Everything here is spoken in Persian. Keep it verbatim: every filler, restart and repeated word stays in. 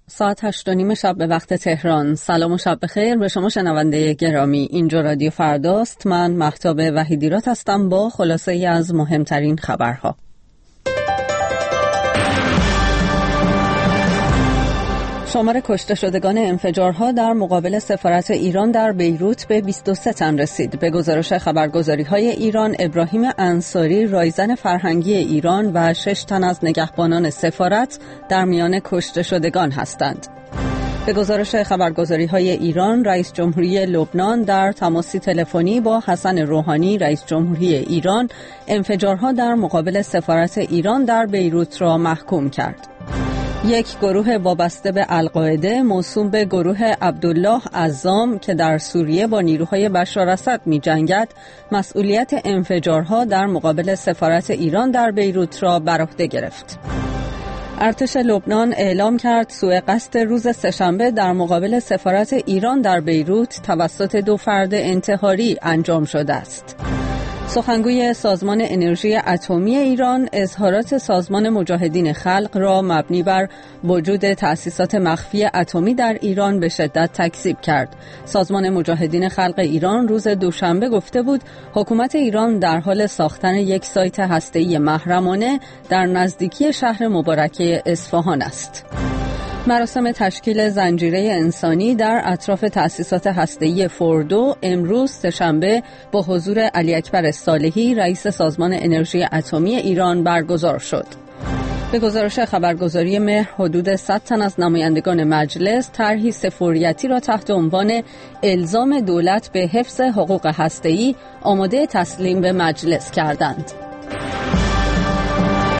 ساعت هشت و نیم شب به وقت تهران. سلام و شب بخیر به شما شنونده گرامی. اینجا رادیو فرداست. من مهتاب وحیدیرات هستم با خلاصه ای از مهمترین خبرها. شمار کشته شدگان انفجارها در مقابل سفارت ایران در بیروت به بیست و سه تن رسید. به گزارش خبرگزاری‌های ایران، ابراهیم انصاری، رایزن فرهنگی ایران و شش تن از نگهبانان سفارت در میان کشته شدگان هستند. به گزارش خبرگزاری‌های ایران، رئیس جمهوری لبنان در تماسی تلفنی با حسن روحانی، رئیس جمهوری ایران، انفجارها در مقابل سفارت ایران در بیروت را محکوم کرد. یک گروه وابسته به القاعده موسوم به گروه عبدالله عزام که در سوریه با نیروهای بشار اسد می‌جنگد، مسئولیت انفجارها در مقابل سفارت ایران در بیروت را بر عهده گرفت. ارتش لبنان اعلام کرد سوء قصد روز سه‌شنبه در مقابل سفارت ایران در بیروت توسط دو فرد انتحاری انجام شده است. سخنگوی سازمان انرژی اتمی ایران اظهارات سازمان مجاهدین خلق را مبنی بر وجود تأسیسات مخفی اتمی در ایران به شدت تکذیب کرد. سازمان مجاهدین خلق ایران روز دوشنبه گفته بود حکومت ایران در حال ساختن یک سایت هسته‌ای محرمانه در نزدیکی شهر مبارکه اصفهان است. مراسم تشکیل زنجیره انسانی در اطراف تأسیسات هسته‌ای فوردو امروز سه‌شنبه با حضور علی اکبر صالحی، رئیس سازمان انرژی اتمی ایران برگزار شد. به گزارش خبرگزاری مهر، حدود صد تن از نمایندگان مجلس طرحی سفوریتی را تحت عنوان الزام دولت به حفظ حقوق هسته‌ای آماده تسلیم به مجلس کردند.